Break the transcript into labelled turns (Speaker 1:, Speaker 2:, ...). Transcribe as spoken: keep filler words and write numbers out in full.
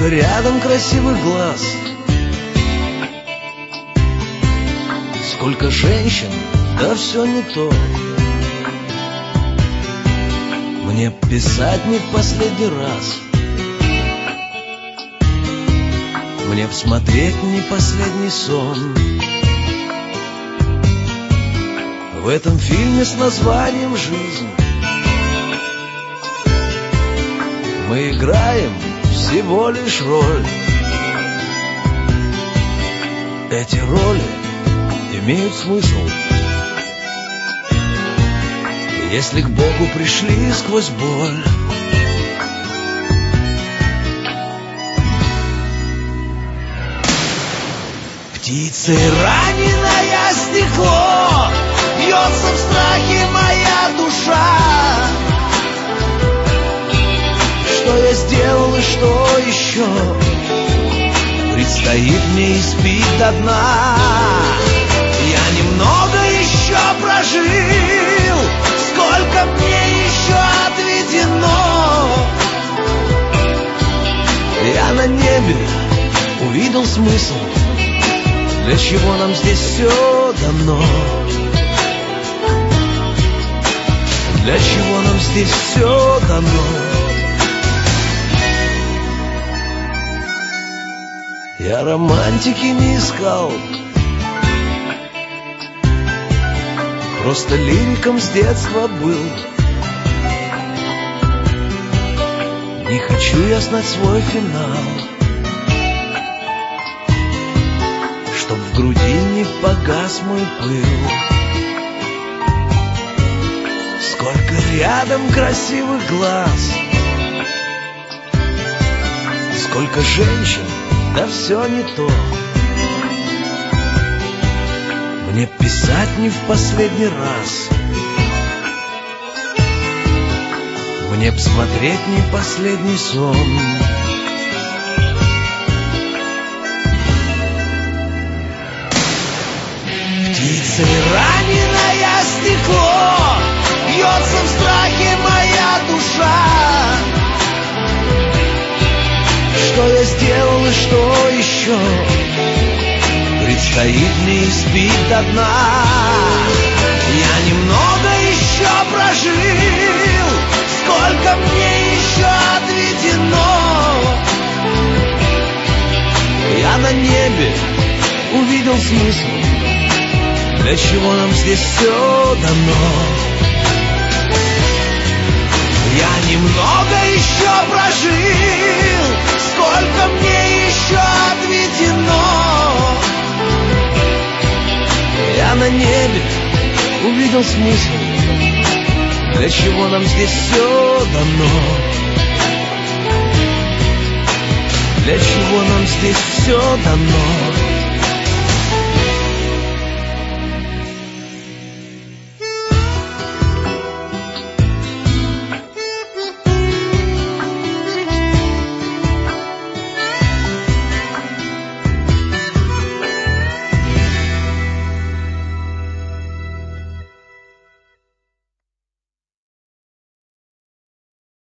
Speaker 1: Сколько рядом красивых глаз, сколько женщин, да все не то. Мне писать не в последний раз, мне всмотреть не последний сон. В этом фильме с названием «Жизнь» мы играем всего лишь роль. Эти роли имеют смысл, если к Богу пришли сквозь боль. Птицей раненое стекло, бьется в страхе моя душа. Что я сделал и что еще предстоит мне испить до дна. Я немного еще прожил, сколько мне еще отведено. Я на небе увидел смысл, для чего нам здесь все дано. Для чего нам здесь все дано. Я романтики не искал, просто лириком с детства был. Не хочу я знать свой финал, чтоб в груди не погас мой пыл. Сколько рядом красивых глаз, сколько женщин, да все не то. Мне писать не в последний раз, мне б смотреть не последний сон. Птицей раненое стекло, бьется в страхе моя душа. Что я сделал и что еще предстоит мне испить до дна. Я немного еще прожил, сколько мне еще отведено. Я на небе увидел смысл, для чего нам здесь все дано. Я немного еще прожил, сколько мне еще отведено. Я на небе увидел смысл, для чего нам здесь все дано. Для чего нам здесь все дано.